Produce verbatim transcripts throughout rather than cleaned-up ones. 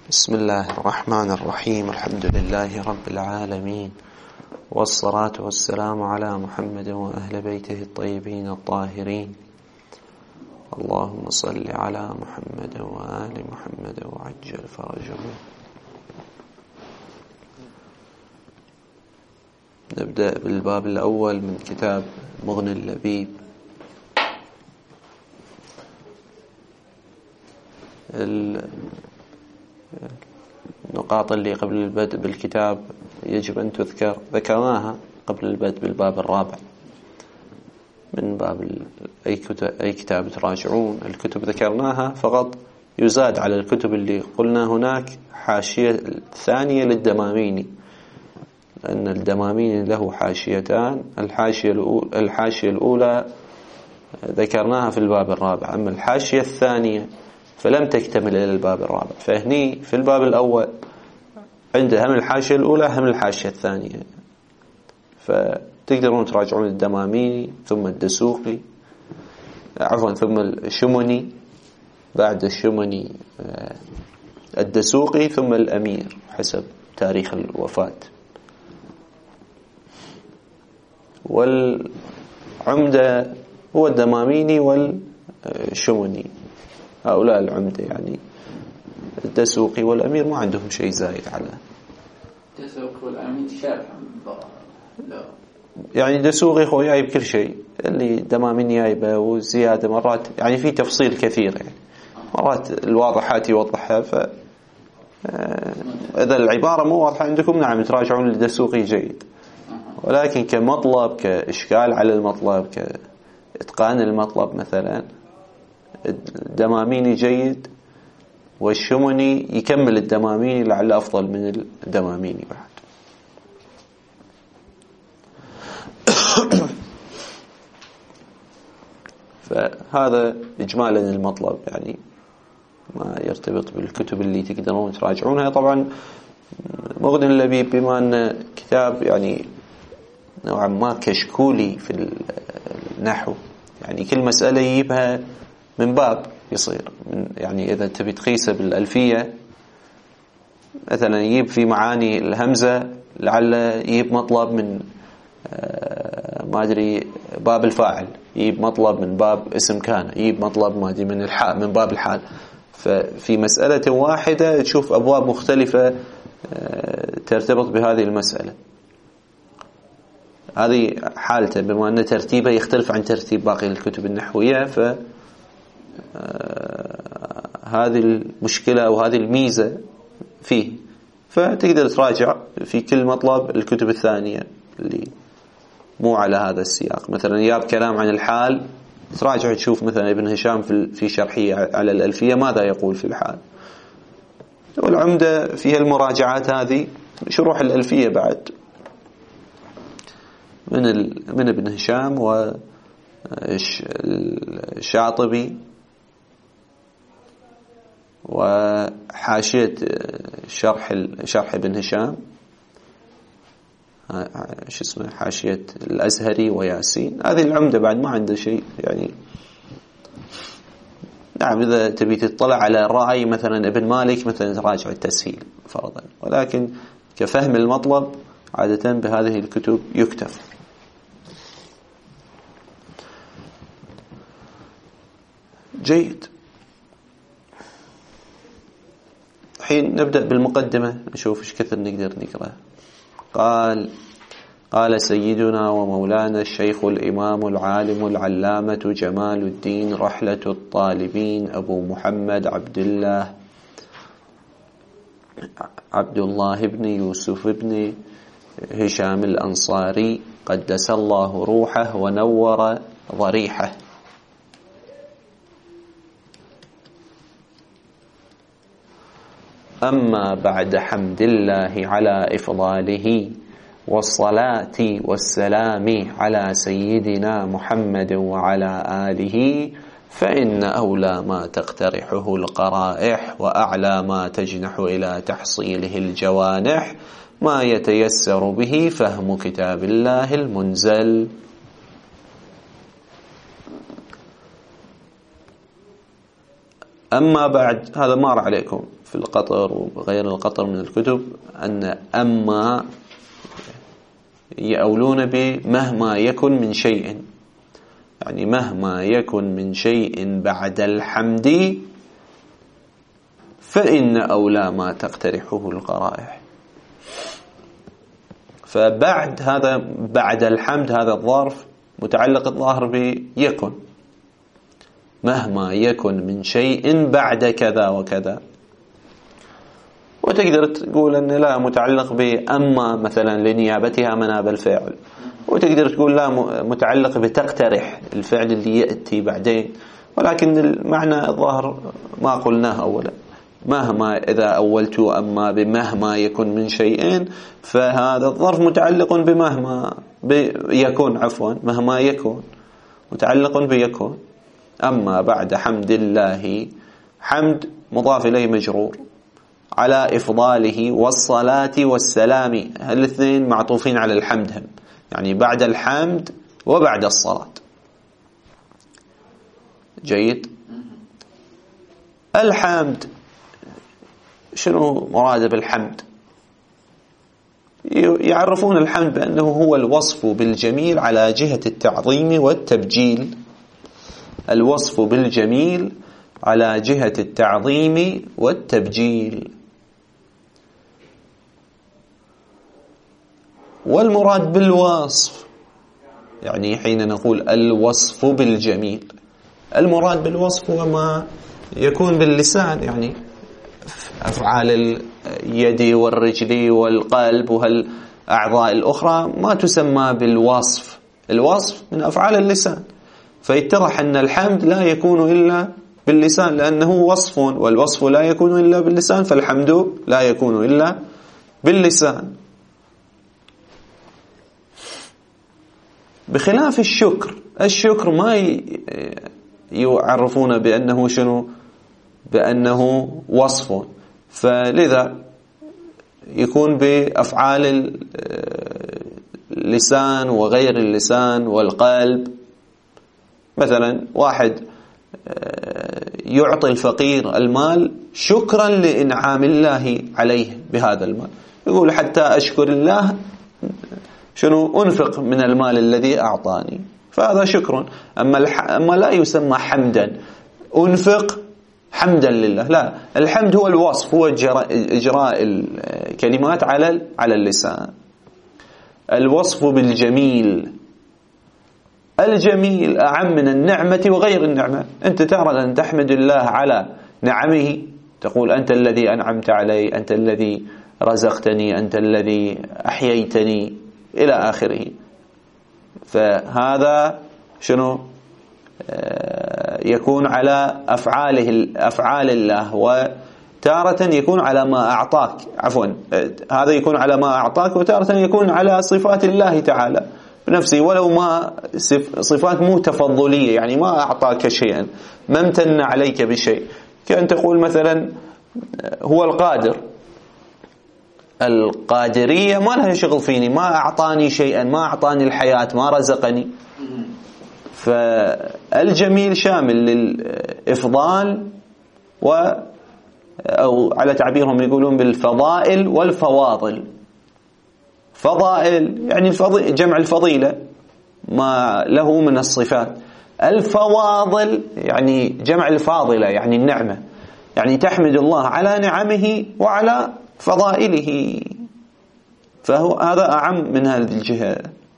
بسم الله الرحمن الرحيم. الحمد لله رب العالمين، والصلاة والسلام على محمد وأهل بيته الطيبين الطاهرين. اللهم صل على محمد وآل محمد وعجل فرجهم. نبدأ بالباب الأول من كتاب مغني اللبيب. النقاط اللي قبل البدء بالكتاب يجب أن تذكر ذكرناها قبل البدء بالباب الرابع من باب أي كتاب, أي كتاب تراجعون. الكتب ذكرناها فقط، يزاد على الكتب اللي قلنا هناك حاشية ثانية للدماميني، لأن الدماميني له حاشيتان. الحاشية الأولى, الحاشية الأولى ذكرناها في الباب الرابع، أما الحاشية الثانية فلم تكتمل إلى الباب الرابع. فهني في الباب الأول عنده هم الحاشية الأولى هم الحاشية الثانية، فتقدرون تراجعون الدماميني ثم الدسوقي عفوا ثم الشمني، بعد الشمني الدسوقي ثم الأمير حسب تاريخ الوفاة. والعمدة هو الدماميني والشمني، هؤلاء العمدة. يعني الدسوقي والأمير ما عندهم شيء زايد على الدسوقي والأمير شارح لا، يعني الدسوقي هو جايب كل شيء، اللي دمامين جايبه وزيادة مرات، يعني في تفصيل كثير، يعني مرات الواضحات يوضحها. ف إذا العبارة مو واضحة عندكم نعم تراجعون الدسوقي جيد، ولكن كمطلب كإشكال على المطلب كإتقان المطلب مثلا الدماميني جيد، والشمني يكمل الدماميني لعل أفضل من الدماميني بعد. فهذا إجمالا المطلب، يعني ما يرتبط بالكتب اللي تقدرون تراجعونها. طبعا مغني اللبيب بما أن كتاب يعني نوعا ما كشكولي في النحو، يعني كل مسألة يجيبها من باب يصير من، يعني إذا تبي تقيسه بالألفية مثلا يجيب في معاني الهمزة لعل يجيب مطلب من ما أدري باب الفاعل، يجيب مطلب من باب اسم كان، يجيب مطلب ما أدري من الحال من باب الحال. ففي مسألة واحدة تشوف أبواب مختلفة ترتبط بهذه المسألة. هذه حالته بما أن ترتيبه يختلف عن ترتيب باقي الكتب النحوية، ف هذه المشكلة أو هذه الميزة فيه. فتقدر تراجع في كل مطلب الكتب الثانية اللي مو على هذا السياق. مثلا ياب كلام عن الحال تراجع تشوف مثلا ابن هشام في شرحه على الألفية ماذا يقول في الحال. والعمدة فيها المراجعات هذه، شروح الألفية بعد من من ابن هشام والشاطبي وحاشية شرح شرح ابن هشام شو اسمه حاشية الأزهري وياسين. هذه العمدة بعد ما عنده شيء يعني. نعم إذا تبي تطلع على رأي مثلا ابن مالك مثلا تراجع التسهيل فرضا، ولكن كفهم المطلب عادة بهذه الكتب يكتفى. جيد. الحين نبدأ بالمقدمة نشوف ايش كثر نقدر نقرأ. قال قال سيدنا ومولانا الشيخ الإمام العالم العلامة جمال الدين رحلة الطالبين أبو محمد عبد الله عبد الله بن يوسف بن هشام الأنصاري قدس الله روحه ونور ضريحه. أما بعد حمد الله على إفضاله والصلاة والسلام على سيدنا محمد وعلى آله، فإن أولى ما تقترحه القرائح وأعلى ما تجنح إلى تحصيله الجوانح ما يتيسر به فهم كتاب الله المنزل. أما بعد، هذا مر عليكم في القطر وغير القطر من الكتب أن أما يأولون بمهما يكن من شيء، يعني مهما يكن من شيء بعد الحمد فإن أولى ما تقترحه القرائح. فبعد هذا بعد الحمد هذا الظرف متعلق الظاهر بيكن، مهما يكن من شيء بعد كذا وكذا. وتقدر تقول أن لا متعلق بأما مثلا لنيابتها مناب الفعل، وتقدر تقول لا متعلق بتقترح الفعل اللي يأتي بعدين، ولكن المعنى الظاهر ما قلناه أولا. مهما إذا أولت أما بمهما يكن من شيء فهذا الظرف متعلق بمهما يكون، عفوا مهما يكون متعلق بيكون. أما بعد حمد الله، حمد مضاف إليه مجرور على إفضاله والصلاة والسلام، الاثنين معطوفين على الحمد هم، يعني بعد الحمد وبعد الصلاة. جيد. الحمد شنو مراد بالحمد؟ يعرفون الحمد بأنه هو الوصف بالجميل على جهة التعظيم والتبجيل، الوصف بالجميل على جهة التعظيم والتبجيل. والمراد بالوصف، يعني حين نقول الوصف بالجميل، المراد بالوصف هو ما يكون باللسان، يعني أفعال اليد والرجل والقلب وهالأعضاء الأخرى ما تسمى بالوصف، الوصف من أفعال اللسان. فيتضح أن الحمد لا يكون إلا باللسان لأنه وصف، والوصف لا يكون إلا باللسان، فالحمد لا يكون إلا باللسان. بخلاف الشكر، الشكر ما يعرفون بأنه شنو؟ بأنه وصف، فلذا يكون بأفعال اللسان وغير اللسان والقلب. مثلا واحد يعطي الفقير المال شكرا لإنعام الله عليه بهذا المال، يقول حتى أشكر الله شنو أنفق من المال الذي أعطاني، فهذا شكر. أما, أما لا يسمى حمدا أنفق حمدا لله، لا، الحمد هو الوصف، هو إجراء الكلمات على على اللسان. الوصف بالجميل، الجميل أعم من النعمة وغير النعمة. أنت تعرض أن تحمد الله على نعمه، تقول أنت الذي أنعمت علي، أنت الذي رزقتني، أنت الذي أحييتني إلى آخره. فهذا شنو يكون على أفعاله أفعال الله، وتارة يكون على ما أعطاك، عفوا هذا يكون على ما أعطاك، وتارة يكون على صفات الله تعالى بنفسه، ولو ما صفات مو تفضلية، يعني ما أعطاك شيئا، ما امتن عليك بشيء. كأن تقول مثلا هو القادر، القادرية ما لها شغل فيني، ما أعطاني شيئا، ما أعطاني الحياة، ما رزقني. فالجميل شامل للإفضال و أو على تعبيرهم يقولون بالفضائل والفواضل. فضائل يعني الفضيل جمع الفضيلة ما له من الصفات، الفواضل يعني جمع الفاضلة يعني النعمة، يعني تحمد الله على نعمه وعلى فضائله، فهو هذا أعم من هذه الجهة.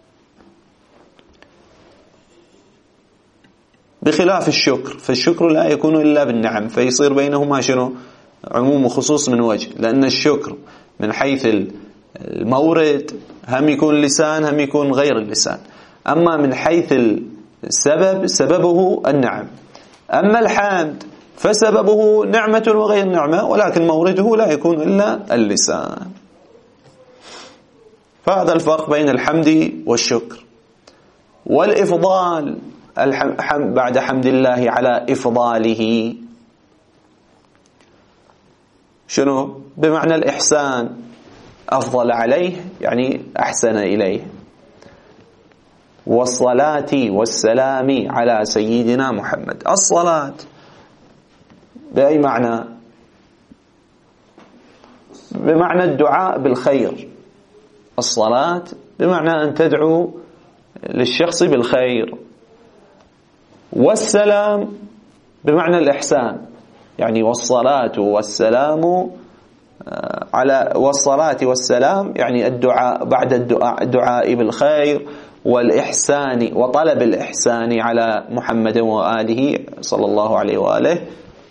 بخلاف الشكر، فالشكر لا يكون إلا بالنعم، فيصير بينهما شنو؟ عموم وخصوص من وجه، لأن الشكر من حيث المورد هم يكون لسان هم يكون غير اللسان، أما من حيث السبب سببه النعم. أما الحمد فسببه نعمة وغير نعمة، ولكن مورده لا يكون إلا اللسان. فهذا الفرق بين الحمد والشكر. والإفضال بعد حمد الله على إفضاله شنو؟ بمعنى الإحسان، أفضل عليه يعني أحسن إليه. والصلاة والسلام على سيدنا محمد، الصلاة بأي معنى؟ بمعنى الدعاء بالخير، الصلاة بمعنى أن تدعو للشخص بالخير، والسلام بمعنى الإحسان، يعني والصلاة والسلام على والصلاة والسلام يعني الدعاء بعد الدعاء, الدعاء بالخير والإحسان وطلب الإحسان على محمد وآله صلى الله عليه وآله،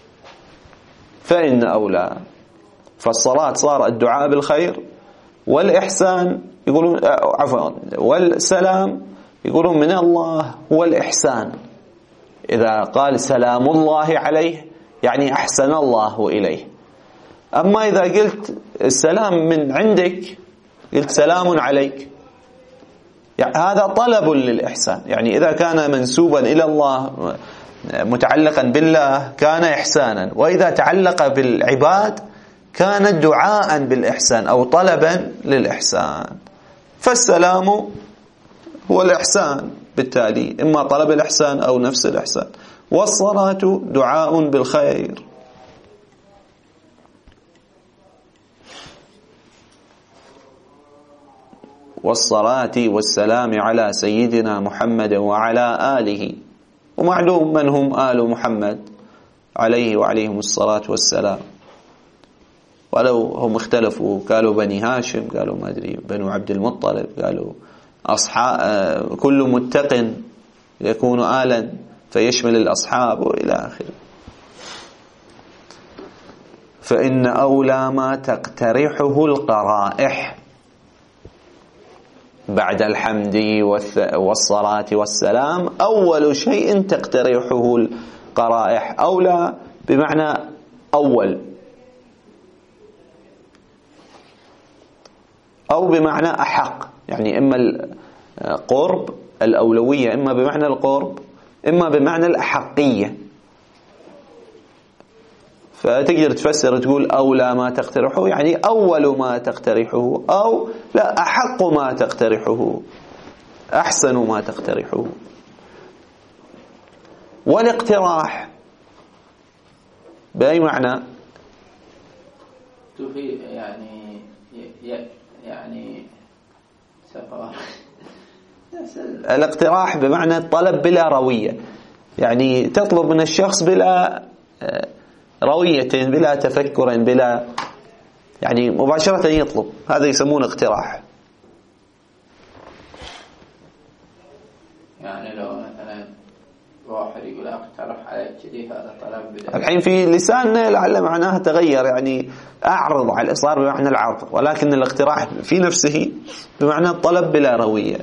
فإن أولى. فالصلاة صار الدعاء بالخير، والإحسان يقولون عفوا والسلام يقولون من الله هو الإحسان. إذا قال سلام الله عليه يعني أحسن الله إليه. أما إذا قلت السلام من عندك، قلت سلام عليك، يعني هذا طلب للإحسان. يعني إذا كان منسوبا إلى الله متعلقا بالله كان إحسانا، وإذا تعلق بالعباد كان دعاء بالإحسان أو طلبا للإحسان. فالسلام هو الإحسان، بالتالي إما طلب الإحسان أو نفس الإحسان. والصلاة دعاء بالخير. والصلاة والسلام على سيدنا محمد وعلى آله. ومعلوم من هم آل محمد عليه وعليهم الصلاة والسلام، ولو هم اختلفوا، قالوا بني هاشم، قالوا ما أدري بنو عبد المطلب، قالوا أصحاب كل متق يكون آلا فيشمل الأصحاب وإلى آخره. فإن أولى ما تقترحه القرائح بعد الحمد والصلاة والسلام، أول شيء تقترحه القرائح. أولى بمعنى أول، أو بمعنى أحق، يعني إما القرب الأولوية، إما بمعنى القرب، إما بمعنى الأحقية. فتقدر تفسر تقول أولى ما تقترحه يعني أول ما تقترحه، أو لا أحق ما تقترحه، أحسن ما تقترحه. والاقتراح بأي معنى؟ تفيد يعني يعني الاقتراح بمعنى الطلب بلا روية، يعني تطلب من الشخص بلا روية، بلا تفكر، بلا يعني مباشرة يطلب، هذا يسمونه اقتراح. يعني لو مثلا واحد يقول اقترح عليك كذي، هذا طلب بلا. الحين في لساننا لعل معناها تغير، يعني أعرض على صار بمعنى العرض، ولكن الاقتراح في نفسه بمعنى الطلب بلا روية.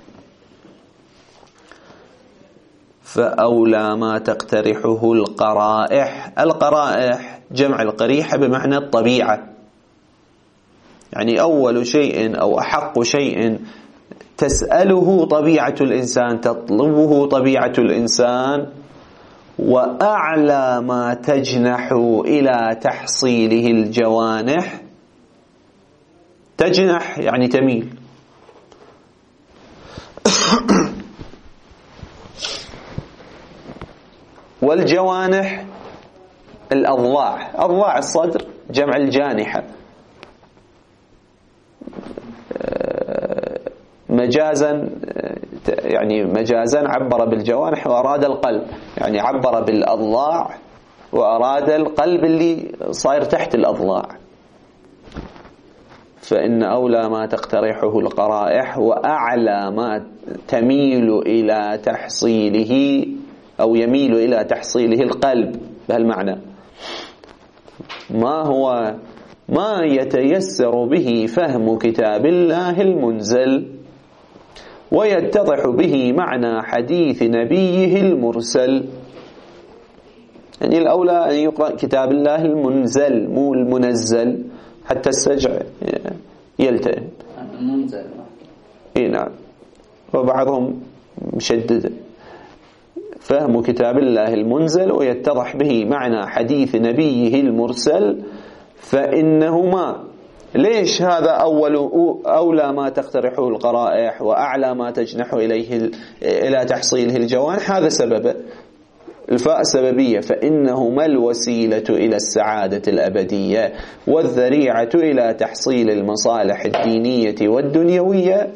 فأولى ما تقترحه القرائح. القرائح جمع القريحة بمعنى الطبيعة، يعني أول شيء أو أحق شيء تسأله طبيعة الإنسان، تطلبه طبيعة الإنسان، وأعلى ما تجنح إلى تحصيله الجوانح. تجنح يعني تميل. والجوانح الأضلاع، أضلاع الصدر جمع الجانحة. مجازا يعني مجازا عبر بالجوانح وأراد القلب، يعني عبر بالأضلاع وأراد القلب اللي صاير تحت الأضلاع. فإن أولى ما تقترحه القرائح وأعلى ما تميل إلى تحصيله أو يميل إلى تحصيله القلب بهالمعنى، ما هو ما يتيسر به فهم كتاب الله المنزل ويتضح به معنى حديث نبيه المرسل. يعني الأولى أن يقرأ كتاب الله المنزل مو المنزل، حتى السجع يلتئم. المنزل إيه نعم، وبعضهم مشدد. فهم كتاب الله المنزل ويتضح به معنى حديث نبيه المرسل. فإنهما، ليش هذا أول أولى ما تقترحه القرائح وأعلى ما تجنح إليه إلى تحصيله الجوانح؟ هذا سببه. الفاء سببية، فإنهما الوسيلة إلى السعادة الأبدية والذريعة إلى تحصيل المصالح الدينية والدنيوية،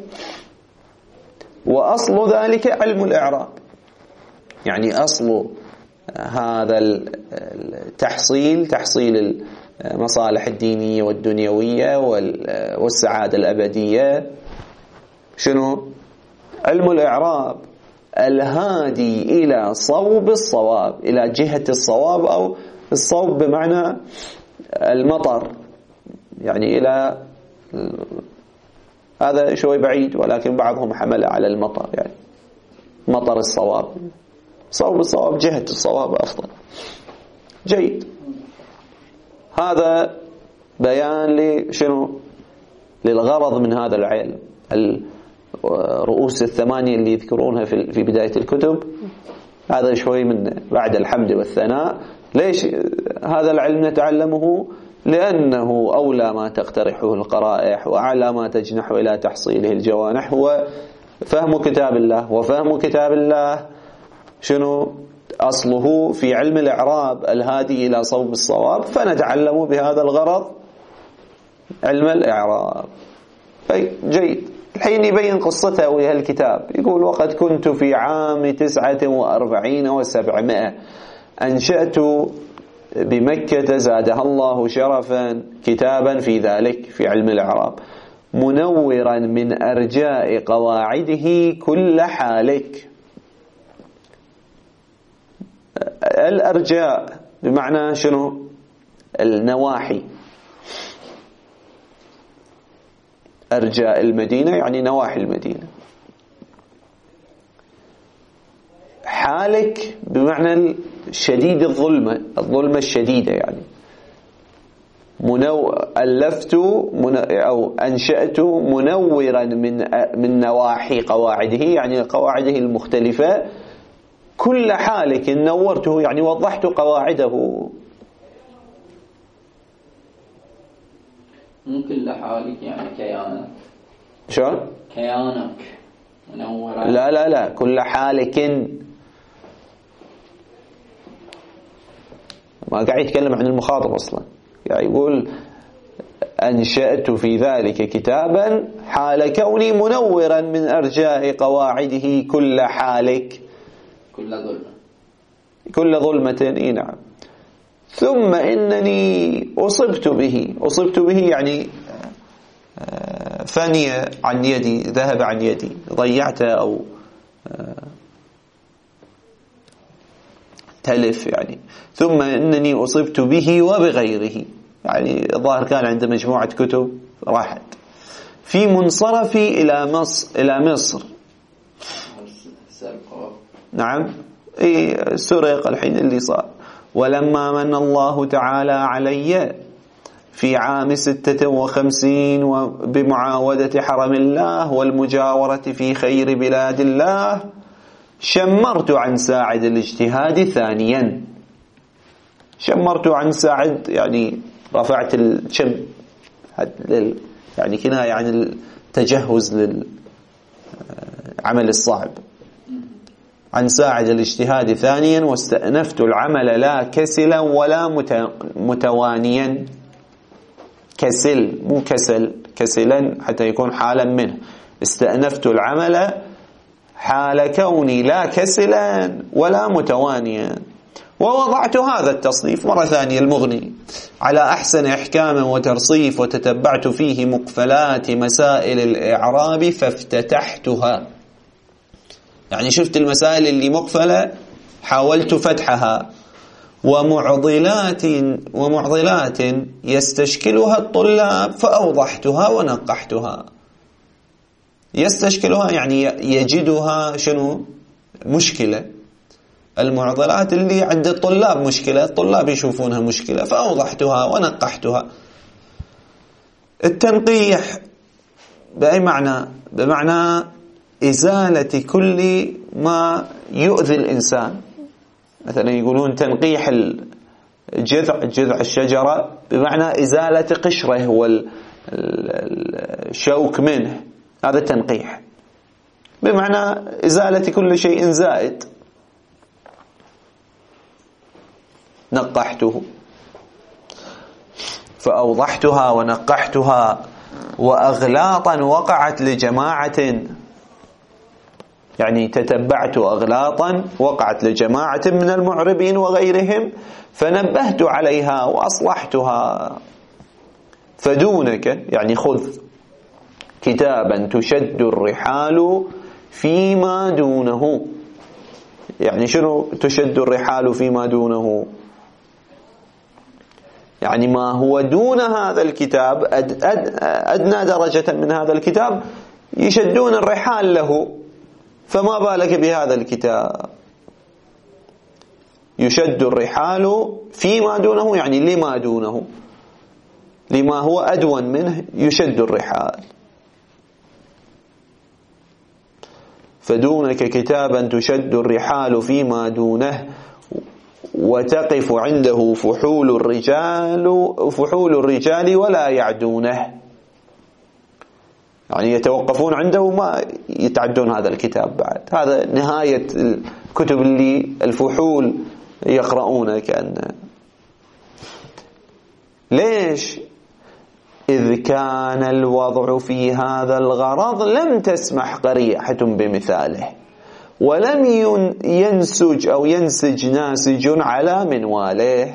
وأصل ذلك علم الإعراب. يعني أصل هذا التحصيل تحصيل المصالح الدينية والدنيوية والسعادة الأبدية شنو؟ علم الإعراب الهادي إلى صوب الصواب، إلى جهة الصواب، أو الصوب بمعنى المطر، يعني إلى هذا شوي بعيد، ولكن بعضهم حمل على المطر، يعني مطر الصواب، صوب الصواب، جهة الصواب أفضل. جيد. هذا بيان لشنو؟ للغرض من هذا العلم. الرؤوس الثمانية اللي يذكرونها في بداية الكتب، هذا شوي من بعد الحمد والثناء. ليش هذا العلم نتعلمه؟ لأنه أولى ما تقترحه القرائح وأعلى ما تجنح إلى تحصيله الجوانح هو فهم كتاب الله. وفهم كتاب الله شنو؟ أصله في علم الإعراب الهادي إلى صوب الصواب، فنتعلم بهذا الغرض علم الإعراب. جيد. الحين يبين قصته ويا الكتاب، يقول: وقد كنت في عام تسعة وأربعين وسبعمائة أنشأت بمكة زادها الله شرفا كتابا في ذلك، في علم الإعراب، منورا من أرجاء قواعده كل حالك. الأرجاء بمعنى شنو؟ النواحي. أرجاء المدينة يعني نواحي المدينة. حالك بمعنى شديد الظلمة، الظلمة الشديدة، يعني منو ألفت من أو أنشأت منورا من من نواحي قواعده، يعني قواعده المختلفة، كل حالك نورته، يعني وضحت قواعده. مو كل حالك يعني كيانك. شو؟ كيانك منورا. لا لا لا، كل حالك، ما قاعد يتكلم عن المخاطب أصلا، يعني يقول أنشأت في ذلك كتابا حال كوني منورا من أرجاء قواعده كل حالك، كل ظلمة، كل ظلمة. إيه نعم. ثم إنني أصبت به، أصبت به يعني فني عن يدي، ذهب عن يدي، ضيعته أو تلف يعني. ثم إنني أصبت به وبغيره، يعني الظاهر كان عنده مجموعة كتب راحت في منصرفي إلى مصر، إلى مصر. نعم، إيه سرق الحين اللي صار. ولما من الله تعالى علي في عام ستة وخمسين بمعاودة حرم الله والمجاورة في خير بلاد الله، شمرت عن ساعد الاجتهاد ثانيا. شمرت عن ساعد يعني رفعت الشم، يعني كناية عن التجهز للعمل الصعب. عن ساعد الاجتهاد ثانيا، واستأنفت العمل لا كسلا ولا متوانيا. كسل مو كسل، كسلا حتى يكون حالا منه. استأنفت العمل حال كوني لا كسلا ولا متوانيا. ووضعت هذا التصنيف مرة ثانية المغني على أحسن إحكام وترصيف، وتتبعت فيه مقفلات مسائل الإعراب فافتتحتها. يعني شفت المسائل اللي مقفلة حاولت فتحها. ومعضلات ومعضلات يستشكلها الطلاب فأوضحتها ونقحتها. يستشكلها يعني يجدها شنو؟ مشكلة. المعضلات اللي عند الطلاب مشكلة، الطلاب يشوفونها مشكلة، فأوضحتها ونقحتها. التنقيح بأي معنى؟ بمعنى إزالة كل ما يؤذي الإنسان. مثلا يقولون تنقيح الجذع، جذع الشجرة، بمعنى إزالة قشره والشوك منه، هذا تنقيح، بمعنى إزالة كل شيء زائد. نقحته، فأوضحتها ونقحتها، وأغلاطا وقعت لجماعة، يعني تتبعت أغلاطا وقعت لجماعة من المعربين وغيرهم فنبهت عليها وأصلحتها. فدونك يعني خذ كتابا تشد الرحال فيما دونه. يعني شنو تشد الرحال فيما دونه؟ يعني ما هو دون هذا الكتاب، أد أد أدنى درجة من هذا الكتاب يشدون الرحال له، فما بالك بهذا الكتاب. يشد الرحال فيما دونه يعني لما دونه، لما هو أدون منه يشد الرحال. فدونك كتابا تشد الرحال فيما دونه وتقف عنده فحول الرجال فحول الرجال ولا يعدونه. يعني يتوقفون عنده وما يتعدون هذا الكتاب بعد. هذا نهاية الكتب اللي الفحول يقرؤون كأنه. ليش؟ إذ كان الوضع في هذا الغرض لم تسمح قريحة بمثاله، ولم ينسج أو ينسج ناسج على منواله.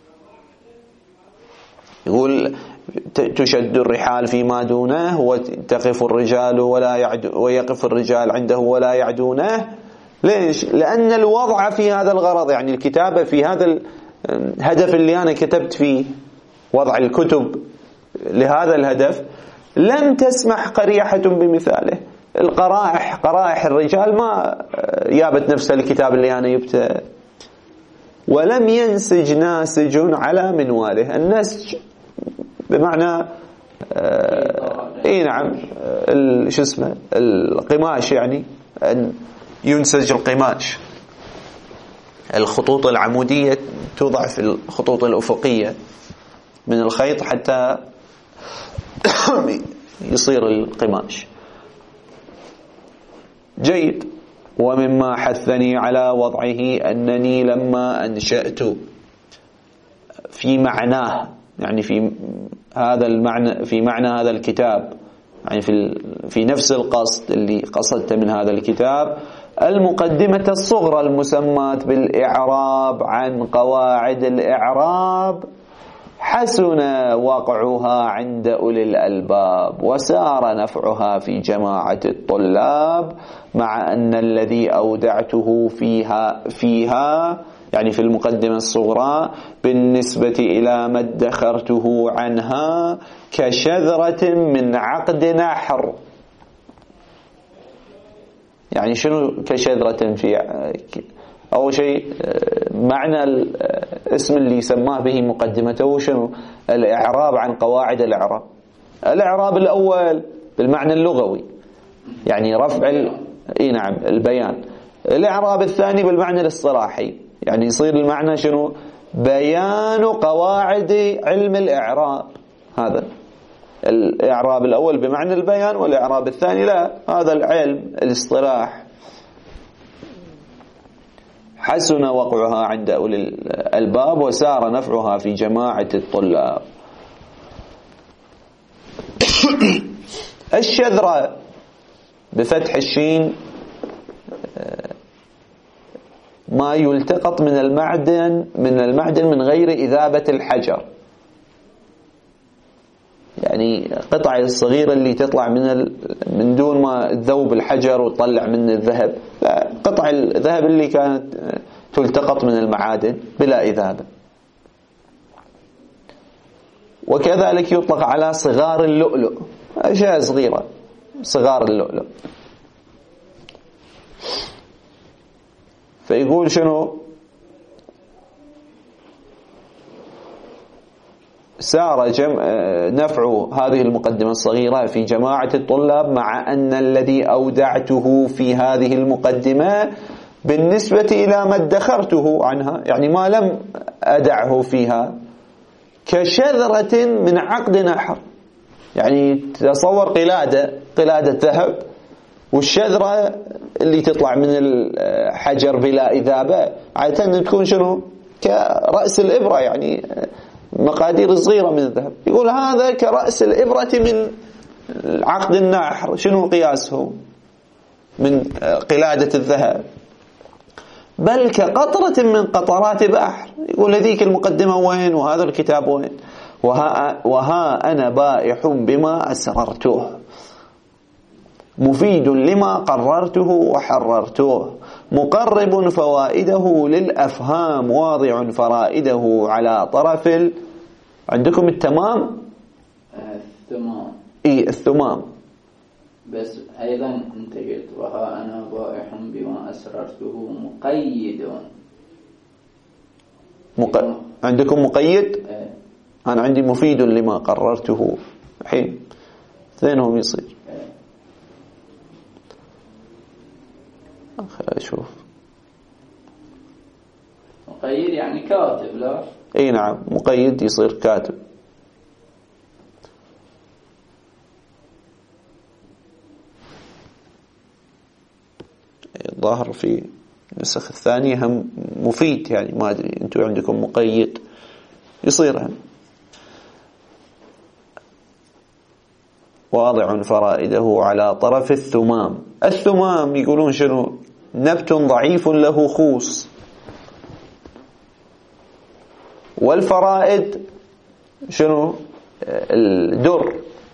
يقول تشد الرحال فيما دونه وتقف الرجال ولا يعدو ويقف الرجال عنده ولا يعدونه. ليش؟ لأن الوضع في هذا الغرض، يعني الكتابة في هذا الهدف اللي أنا كتبت فيه، وضع الكتب لهذا الهدف، لم تسمح قريحة بمثاله. القرائح قرائح الرجال ما يابت نفس الكتاب اللي أنا جبته. ولم ينسج ناسج على منواله. النسج بمعنى آه اي نعم آه شو اسمه القماش، يعني أن ينسج القماش. الخطوط العمودية توضع في الخطوط الأفقية من الخيط حتى يصير القماش. جيد. ومما حثني على وضعه أنني لما أنشأت في معناه، يعني في هذا المعنى، في معنى هذا الكتاب، يعني في في نفس القصد اللي قصدت من هذا الكتاب، المقدمة الصغرى المسماة بالإعراب عن قواعد الإعراب، حسن وقعها عند أولي الألباب وسار نفعها في جماعة الطلاب، مع أن الذي أودعته فيها فيها يعني في المقدمة الصغرى بالنسبة إلى ما ادخرته عنها كشذرة من عقد نحر. يعني شنو كشذرة؟ في أول شيء معنى الاسم اللي سماه به مقدمته شنو؟ الإعراب عن قواعد الإعراب. الإعراب الأول بالمعنى اللغوي يعني رفع ال... إيه نعم البيان. الإعراب الثاني بالمعنى الاصطلاحي، يعني يصير المعنى شنو؟ بيان قواعد علم الإعراب. هذا الإعراب الأول بمعنى البيان، والإعراب الثاني لا، هذا العلم الاصطلاح. حسن وقعها عند أولي الألباب وسار نفعها في جماعة الطلاب. الشذرة بفتح الشين ما يلتقط من المعدن من المعدن من غير إذابة الحجر، يعني قطع الصغيرة اللي تطلع من ال... من دون ما تذوب الحجر وتطلع من الذهب، لا، قطع الذهب اللي كانت تلتقط من المعادن بلا إذابة. وكذلك يطلق على صغار اللؤلؤ، أشياء صغيرة، صغار اللؤلؤ. فيقول شنو؟ سار جم... نفع هذه المقدمة الصغيرة في جماعة الطلاب، مع أن الذي أودعته في هذه المقدمة بالنسبة إلى ما ادخرته عنها، يعني ما لم أدعه فيها، كشذرة من عقد نحر. يعني تصور قلادة قلادة ذهب، والشذرة اللي تطلع من الحجر بلا إذابة عادة تكون شنو؟ كرأس الإبرة، يعني مقادير صغيرة من الذهب. يقول هذا كرأس الإبرة من عقد النحر. شنو قياسه من قلادة الذهب؟ بل كقطرة من قطرات بحر. يقول هذيك المقدمة وين وهذا الكتاب وين؟ وها, وها أنا بائح بما أسررته، مفيد لما قررته وحررته، مقرب فوائده للأفهام، واضع فرائده على طرف ال... عندكم التمام؟ الثمام. إيه الثمام. بس أيضا أنت قلت وها أنا بائح بما أسررته مقيد. مق... عندكم مقيد؟ ايه. أنا عندي مفيد لما قررته. الحين اثنينهم يصير. خلينا نشوف. مقيد يعني كاتب، لا؟ اي نعم، مقيد يصير كاتب. الظاهر في النسخ الثانية هم مفيد، يعني ما أدري أنتم عندكم مقيد يصير هم. واضع فرائده على طرف الثمام. الثمام يقولون شنو؟ نبت ضعيف له خوص. والفرائد شنو؟ الدر.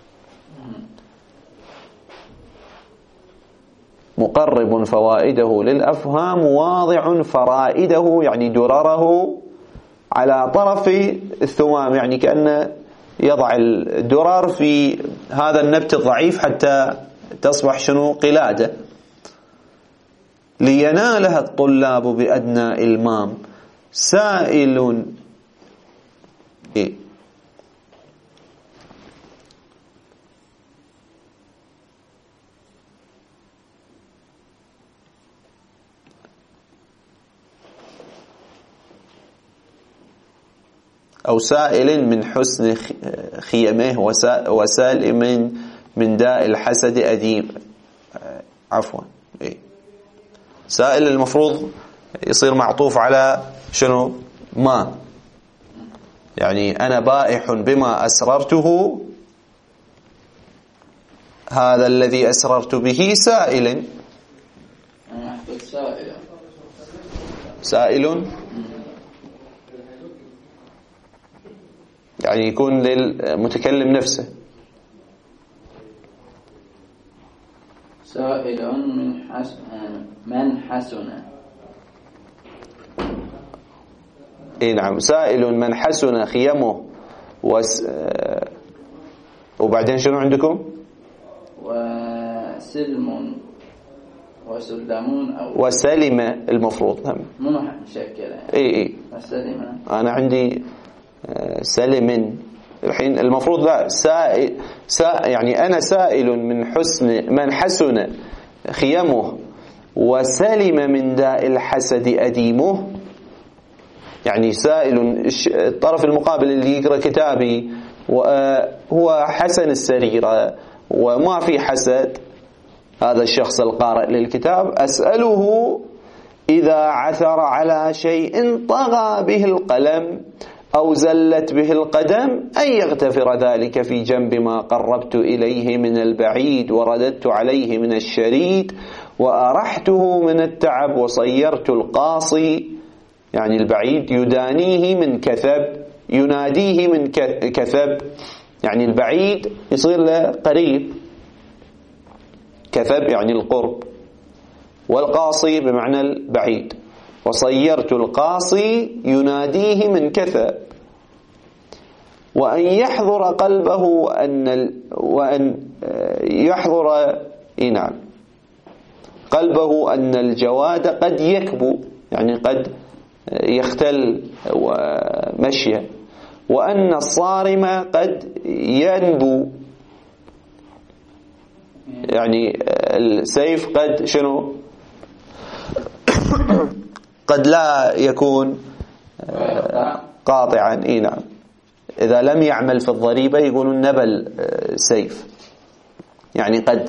مقرب فوائده للأفهام، واضع فرائده يعني درره على طرف الثمام، يعني كأنه يضع الدرر في هذا النبت الضعيف حتى تصبح شنو؟ قلادة. لينالها الطلاب بأدنى إلمام، سائل إيه؟ أو سائل من حسن خيمه وسالم من داء الحسد أديم. عفوا إيه؟ سائل المفروض يصير معطوف على شنو؟ ما، يعني أنا بائح بما أسررته، هذا الذي أسررت به سائل. سائل يعني يكون للمتكلم نفسه. سائل من حسن من حسن. اي نعم، سائل من حسن خيمه وس... وبعدين شنو عندكم؟ وسلم وسلمون أو وسلم المفروض هم مو مشكلة. اي اي وسلم. انا عندي سلم. الحين المفروض لا، سائل سا يعني أنا سائل من حسن من حسن خيمه وسلم من داء الحسد أديمه. يعني سائل الطرف المقابل اللي يقرأ كتابي وهو حسن السريرة وما في حسد، هذا الشخص القارئ للكتاب أسأله إذا عثر على شيء طغى به القلم أو زلت به القدم أن يغتفر ذلك في جنب ما قربت إليه من البعيد ورددت عليه من الشريد وأرحته من التعب وصيرت القاصي، يعني البعيد، يدانيه من كثب، يناديه من كثب، يعني البعيد يصير له قريب، كثب يعني القرب، والقاصي بمعنى البعيد. وصيرت القاصي يناديه من كثب. وأن يحضر قلبه أن ال... وأن يحضر إيه نعم قلبه أن الجواد قد يكبو، يعني قد يختل ومشيه، وأن الصارم قد ينبو، يعني السيف قد شنو قد لا يكون قاطعا. اي نعم، إذا لم يعمل في الضريبة يقولون نبل سيف، يعني قد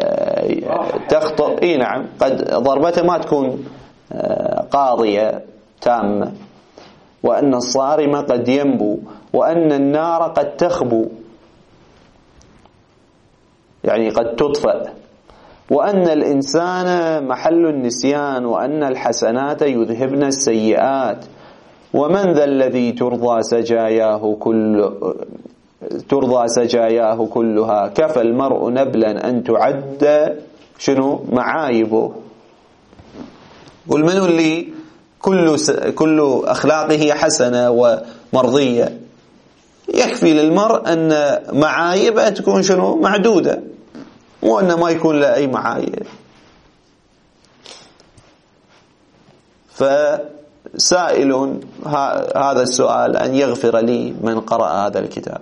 تخطئ. اي نعم، قد ضربته ما تكون قاضية، تامة، وأن الصارم قد ينبو، وأن النار قد تخبو يعني قد تطفأ، وأن الإنسان محل النسيان، وأن الحسنات يذهبن السيئات، ومن ذا الذي ترضى سجاياه كل ترضى سجاياه كلها، كفى المرء نبلا أن تعد شنو معايبه. قل من اللي كل س... كل أخلاقه حسنة ومرضية، يكفي للمرء أن معايبه تكون شنو معدودة، مو أن ما يكون له أي معايب. فسائل هذا السؤال أن يغفر لي من قرأ هذا الكتاب.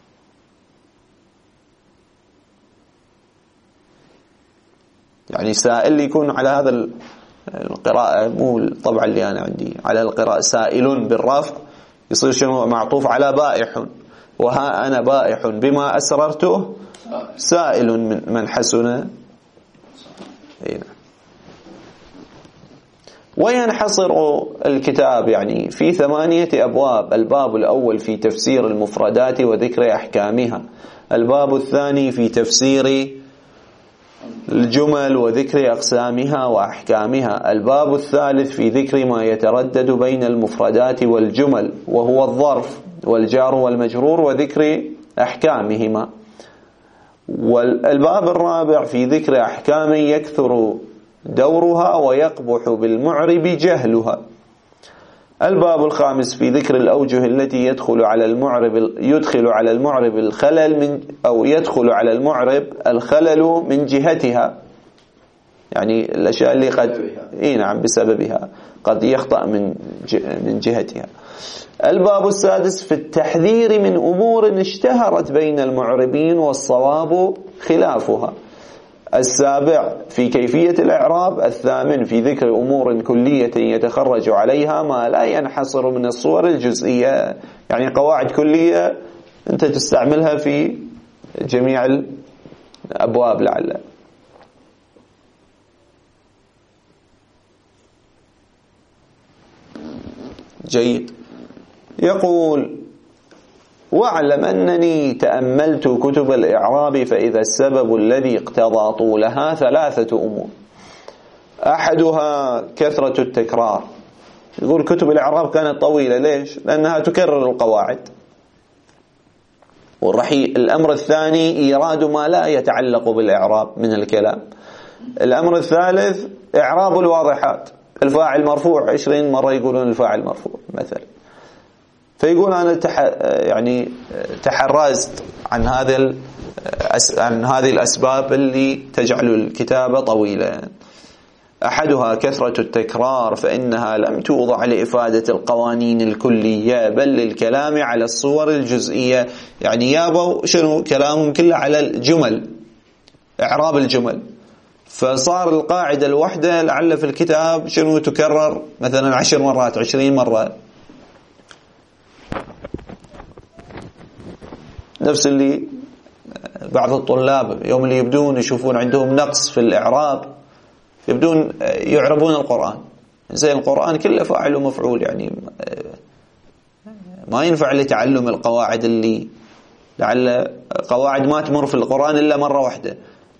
يعني سائل يكون على هذا القراءة، مو الطبع اللي أنا عندي على القراءة سائل بالرفع، يصير شنو معطوف على بائح، وها أنا بائح بما أسررته سائل من من حسن. هنا وينحصر الكتاب يعني في ثمانية أبواب. الباب الأول في تفسير المفردات وذكر أحكامها، الباب الثاني في تفسير الجمل وذكر أقسامها وأحكامها، الباب الثالث في ذكر ما يتردد بين المفردات والجمل وهو الظرف والجار والمجرور وذكر أحكامهما، والباب الرابع في ذكر أحكام يكثر دورها ويقبح بالمعرب جهلها، الباب الخامس في ذكر الأوجه التي يدخل على المعرب يدخل على المعرب الخلل من أو يدخل على المعرب الخلل من جهتها، يعني الأشياء اللي قد إيه نعم بسببها قد يخطأ من من جهتها. الباب السادس في التحذير من أمور اشتهرت بين المعربين والصواب خلافها. السابع في كيفية الإعراب. الثامن في ذكر أمور كلية يتخرج عليها ما لا ينحصر من الصور الجزئية، يعني قواعد كلية أنت تستعملها في جميع الأبواب لعل. جيد. يقول: واعلم أنني تأملت كتب الإعراب فإذا السبب الذي اقتضى طولها ثلاثة أمور. أحدها كثرة التكرار. يقول كتب الإعراب كانت طويلة، ليش؟ لأنها تكرر القواعد. والرحي الأمر الثاني إيراد ما لا يتعلق بالإعراب من الكلام. الأمر الثالث إعراب الواضحات، الفاعل مرفوع عشرين مرة يقولون الفاعل مرفوع مثلا، فيقول أنا تح يعني تحرزت عن هذا عن هذه الأسباب اللي تجعل الكتابة طويلة. أحدها كثرة التكرار، فإنها لم توضع لإفادة القوانين الكلية بل للكلام على الصور الجزئية، يعني يابوا شنو كلامهم كله على الجمل، إعراب الجمل، فصار القاعدة الوحدة لعل في الكتاب شنو تكرر مثلا عشر مرات عشرين مرة. نفس اللي بعض الطلاب يوم اللي يبدون يشوفون عندهم نقص في الإعراب يبدون يعربون القرآن زي القرآن كله فاعل ومفعول، يعني ما ينفع لتعلم القواعد اللي لعل قواعد ما تمر في القرآن إلا مرة واحدة،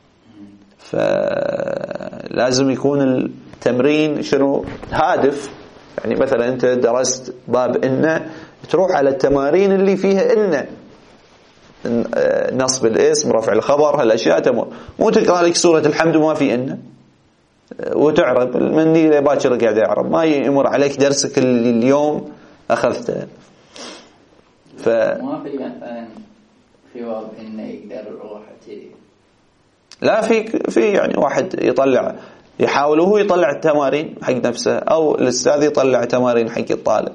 فلازم يكون التمرين شنو هادف. يعني مثلا أنت درست باب إن، تروح على التمارين اللي فيها إن نصب الاسم رفع الخبر هالأشياء تمر، مو تقرأ لك سورة الحمد وما في إن وتعرب مني باكر قاعد يعرب، ما يمر عليك درسك اللي اليوم أخذته. ف ما في مثلا في باب إن يقدر روحتي، لا في في يعني واحد يطلع يحاول هو يطلع التمارين حق نفسه، أو الأستاذ يطلع تمارين حق الطالب،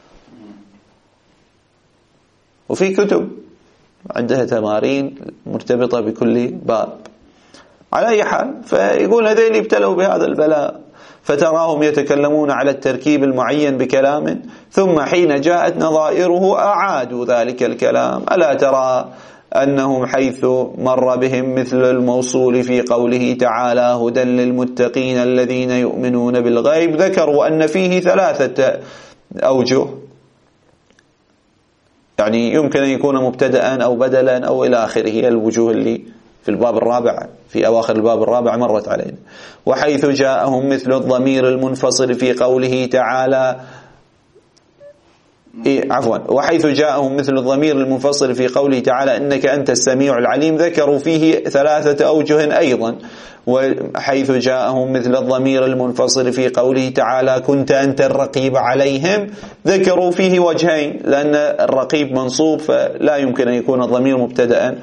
وفي كتب عندها تمارين مرتبطة بكل باب. على أي حال، فيقول هذين ابتلوا بهذا البلاء فتراهم يتكلمون على التركيب المعين بكلام ثم حين جاءت نظائره أعادوا ذلك الكلام. ألا ترى أنهم حيث مر بهم مثل الموصول في قوله تعالى هدى للمتقين الذين يؤمنون بالغيب، ذكروا أن فيه ثلاثة أوجه، يعني يمكن أن يكون مبتدأ أو بدلا أو إلى آخره، الوجوه اللي في الباب الرابع في أواخر الباب الرابع مرت علينا. وحيث جاءهم مثل الضمير المنفصل في قوله تعالى إيه عفوا وحيث جاءهم مثل الضمير المنفصل في قوله تعالى إنك أنت السميع العليم، ذكروا فيه ثلاثة أوجه أيضا. وحيث جاءهم مثل الضمير المنفصل في قوله تعالى كنت أنت الرقيب عليهم، ذكروا فيه وجهين، لأن الرقيب منصوب فلا يمكن أن يكون الضمير مبتدأ،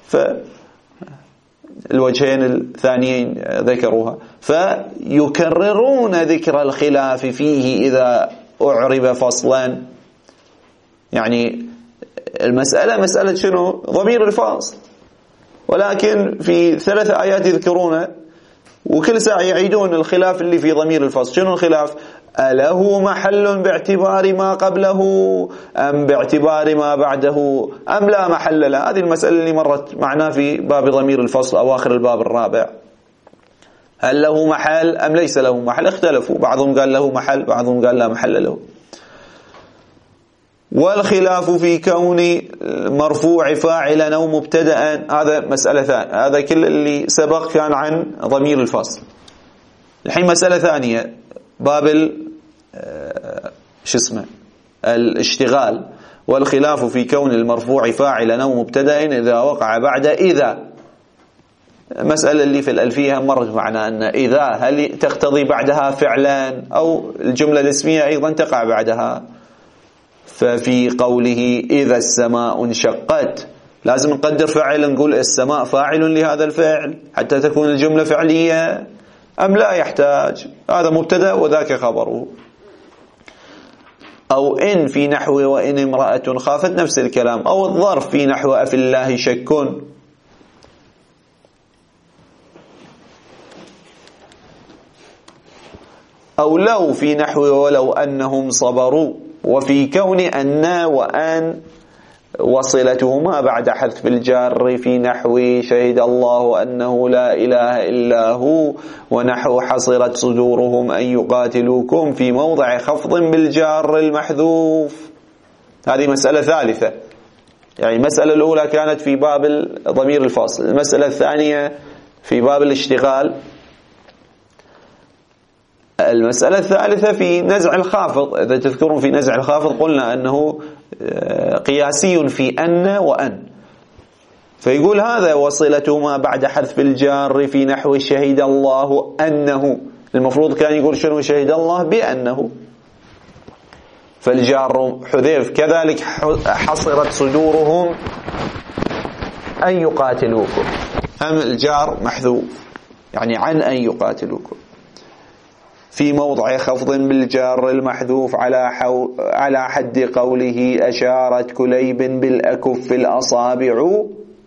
فالوجهين الثانيين ذكروها. فيكررون ذكر الخلاف فيه إذا أعرب فصلا، يعني المسألة مسألة شنو؟ ضمير الفاصل، ولكن في ثلاث آيات يذكرونه وكل ساعة يعيدون الخلاف اللي في ضمير الفاصل. شنو الخلاف؟ أله محل باعتبار ما قبله أم باعتبار ما بعده أم لا محل له؟ هذه المسألة اللي مرت معنا في باب ضمير الفصل أواخر الباب الرابع. هل له محل أم ليس له محل؟ اختلفوا، بعضهم قال له محل، بعضهم قال لا محل له. والخلاف في كون مرفوع فاعلا أو مبتدأ هذا مسألة ثانية، هذا كل اللي سبق كان عن ضمير الفصل. الحين مسألة ثانية باب شو اسمه الاشتغال. والخلاف في كون المرفوع فاعلا أو مبتدأ إذا وقع بعد إذا. مسألة اللي في الألفية مرت معنا أن إذا هل تقتضي بعدها فعلان أو الجملة الاسمية أيضا تقع بعدها. ففي قوله إذا السماء انشقت لازم نقدر فاعل، نقول السماء فاعل لهذا الفعل حتى تكون الجملة فعلية أم لا يحتاج؟ هذا مبتدأ وذاك خبره. أو إن في نحو وإن امرأة خافت نفس الكلام. أو الظرف في نحو أفي الله شك. أو لو في نحو ولو أنهم صبروا. وفي كون أن وأن وصلتهما بعد حذف الجار في نحو شهد الله أنه لا إله إلا هو ونحو حصرت صدورهم أن يقاتلوكم في موضع خفض بالجار المحذوف. هذه مسألة ثالثة، يعني المسألة الأولى كانت في باب ضمير الفاصل، المسألة الثانية في باب الاشتغال، المسألة الثالثة في نزع الخافض. إذا تذكرون في نزع الخافض قلنا أنه قياسي في أن وأن، فيقول هذا وصلته ما بعد حذف الجار في نحو شهد الله أنه، المفروض كان يقول شنو؟ شهد الله بأنه، فالجار حذف. كذلك حصرت صدورهم أن يقاتلوكم، هم الجار محذوف يعني عن أن يقاتلوكم في موضع خفض بالجار المحذوف على حو... على حد قوله أشارت كليب بالأكف الأصابع،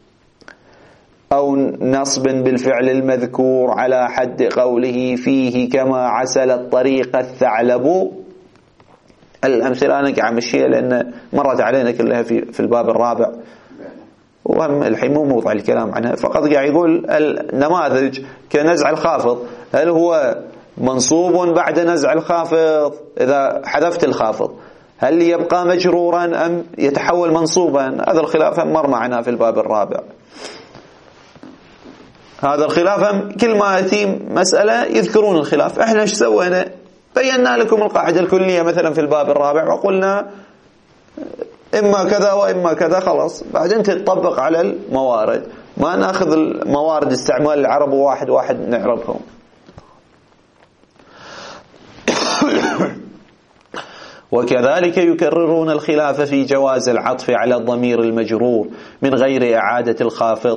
أو نصب بالفعل المذكور على حد قوله فيه كما عسل الطريق الثعلب. الأمثلة أنا قاعد أمشيها لأن مرت علينا كلها في في الباب الرابع، وهم الحين مو موضع الكلام عنها، فقط قاعد يقول النماذج كنزع الخافض هل هو منصوب بعد نزع الخافض؟ إذا حذفت الخافض هل يبقى مجرورا أم يتحول منصوبا؟ هذا الخلاف مر معنا في الباب الرابع. هذا الخلاف كل ما يتم مسألة يذكرون الخلاف. احنا ايش سوينا؟ بينا لكم القاعدة الكلية مثلا في الباب الرابع وقلنا إما كذا وإما كذا، خلاص بعدين تطبق على الموارد، ما ناخذ الموارد استعمال العرب واحد واحد نعربهم. وكذلك يكررون الخلاف في جواز العطف على الضمير المجرور من غير إعادة الخافض،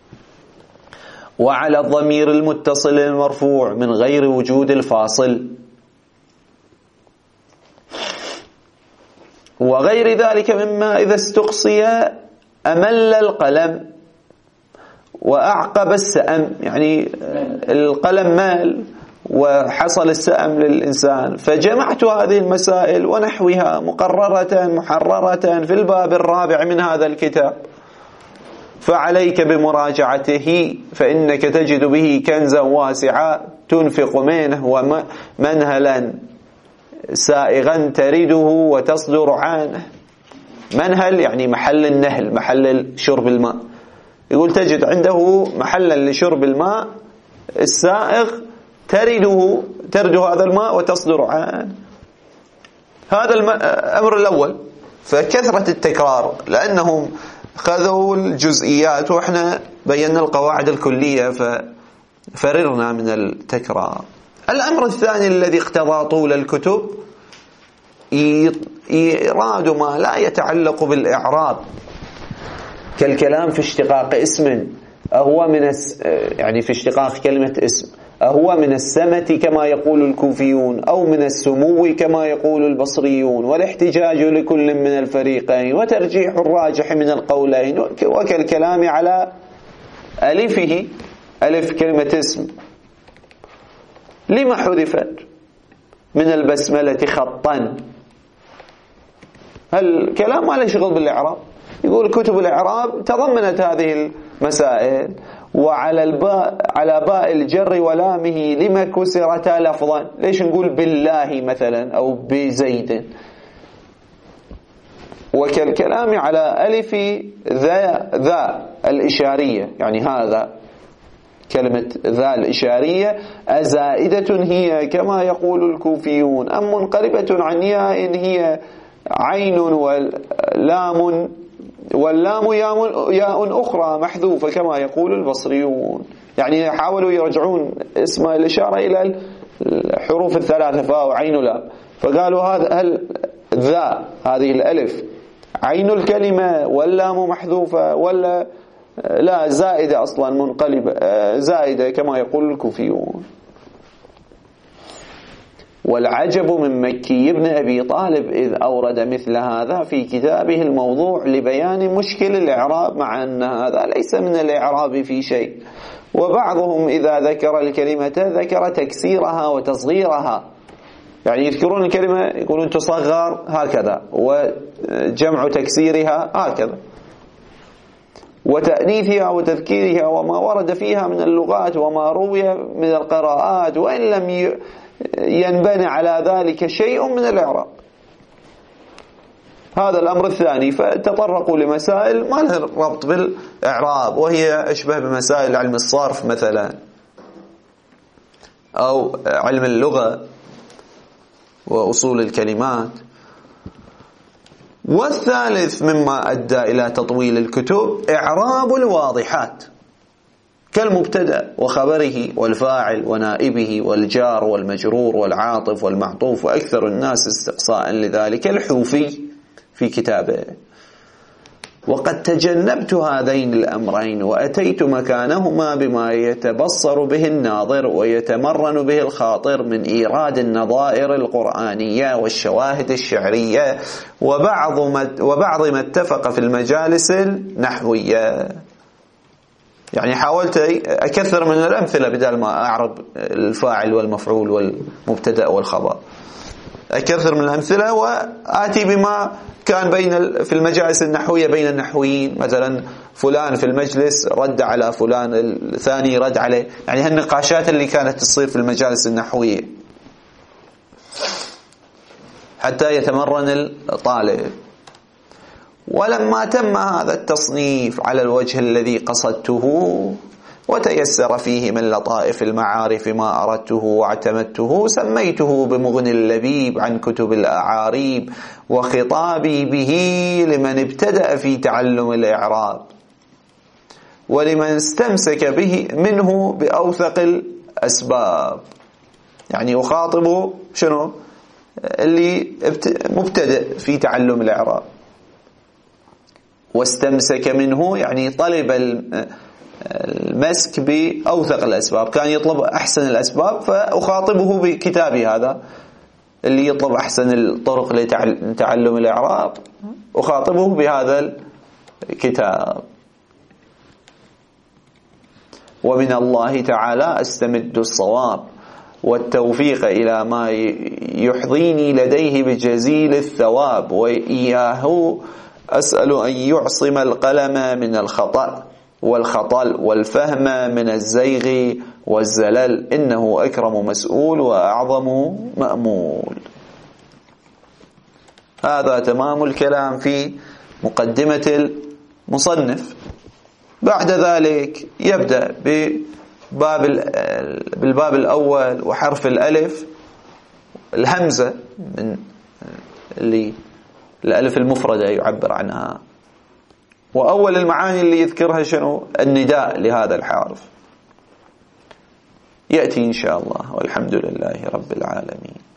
وعلى الضمير المتصل المرفوع من غير وجود الفاصل، وغير ذلك مما إذا استقصي أمل القلم وأعقب السأم، يعني القلم مال وحصل السأم للإنسان. فجمعت هذه المسائل ونحوها مقررة محررة في الباب الرابع من هذا الكتاب. فعليك بمراجعته فإنك تجد به كنزا واسعا تنفق منه ومنهلا سائغا ترده وتصدر عنه. منهل يعني محل النهل، محل شرب الماء. يقول تجد عنده محلا لشرب الماء السائغ ترده ترد هذا الماء وتصدر عنه. هذا الأمر الأول. فكثرة التكرار لأنهم خذوا الجزئيات وإحنا بينا القواعد الكلية ففررنا من التكرار. الأمر الثاني الذي اقتضى طول الكتب إيراد ما لا يتعلق بالإعراب كالكلام في اشتقاق اسم أهو من يعني في اشتقاق كلمة اسم أهو من السمة كما يقول الكوفيون أو من السمو كما يقول البصريون، والاحتجاج لكل من الفريقين وترجيح الراجح من القولين، وكالكلام على ألفه ألف كلمة اسم لما حذفت من البسملة خطا. هالكلام ما له شغل بالإعراب. يقول كتب الإعراب تضمنت هذه المسائل. وعلى الباء على باء الجر ولامه لما كسرتا لفظا. ليش نقول بالله مثلا أو بزيد؟ وكالكلام على ألف ذا ذا الإشارية، يعني هذا كلمة ذا الإشارية أزائدة هي كما يقول الكوفيون أم منقلبة عن ياء هي عين واللام واللام ياء أخرى محذوفة كما يقول البصريون. يعني حاولوا يرجعون اسم الإشارة إلى الحروف الثلاثة فاء وعين لا، فقالوا هذا هل ذا هذه الألف عين الكلمة واللام محذوفة ولا لا زائدة أصلا منقلبة زائدة كما يقول الكوفيون. والعجب من مكي بن أبي طالب إذ أورد مثل هذا في كتابه الموضوع لبيان مشكل الإعراب، مع أن هذا ليس من الإعراب في شيء. وبعضهم إذا ذكر الكلمة ذكر تكسيرها وتصغيرها، يعني يذكرون الكلمة يقولون تصغر هكذا وجمع تكسيرها هكذا، وتأنيثها وتذكيرها وما ورد فيها من اللغات وما روي من القراءات، وإن لم ينبني على ذلك شيء من الإعراب. هذا الأمر الثاني. فتطرقوا لمسائل ما لها ربط بالإعراب، وهي أشبه بمسائل علم الصرف مثلا أو علم اللغة وأصول الكلمات. والثالث مما أدى إلى تطويل الكتب إعراب الواضحات كالمبتدأ وخبره والفاعل ونائبه والجار والمجرور والعاطف والمعطوف، وأكثر الناس استقصاء لذلك الحوفي في كتابه. وقد تجنبت هذين الأمرين وأتيت مكانهما بما يتبصر به الناظر ويتمرن به الخاطر من إيراد النظائر القرآنية والشواهد الشعرية وبعض ما وبعض ما اتفق في المجالس النحوية. يعني حاولت أكثر من الأمثلة بدل ما أعرض الفاعل والمفعول والمبتدأ والخبر، أكثر من الأمثلة وآتي بما كان بين في المجالس النحوية بين النحويين. مثلا فلان في المجلس رد على فلان، الثاني رد عليه، يعني هالنقاشات اللي كانت تصير في المجالس النحوية حتى يتمرن الطالب. ولما تم هذا التصنيف على الوجه الذي قصدته وتيسر فيه من لطائف المعارف ما أردته واعتمدته سميته بمغني اللبيب عن كتب الأعاريب، وخطابي به لمن ابتدأ في تعلم الإعراب ولمن استمسك به منه بأوثق الأسباب. يعني أخاطبه شنو؟ اللي مبتدأ في تعلم الإعراب، واستمسك منه يعني طلب المسك بأوثق الأسباب، كان يطلب أحسن الأسباب، فأخاطبه بكتابي هذا اللي يطلب أحسن الطرق لتعلم الإعراب أخاطبه بهذا الكتاب. ومن الله تعالى أستمد الصواب والتوفيق إلى ما يحظيني لديه بجزيل الثواب، وإياه أسأل أن يعصم القلم من الخطأ والخطل والفهم من الزيغ والزلل، إنه أكرم مسؤول وأعظم مأمول. هذا تمام الكلام في مقدمة المصنف. بعد ذلك يبدأ بباب بالباب الأول وحرف الألف، الهمزة من اللي الألف المفردة يعبر عنها، وأول المعاني اللي يذكرها شنو؟ النداء لهذا الحرف. يأتي إن شاء الله، والحمد لله رب العالمين.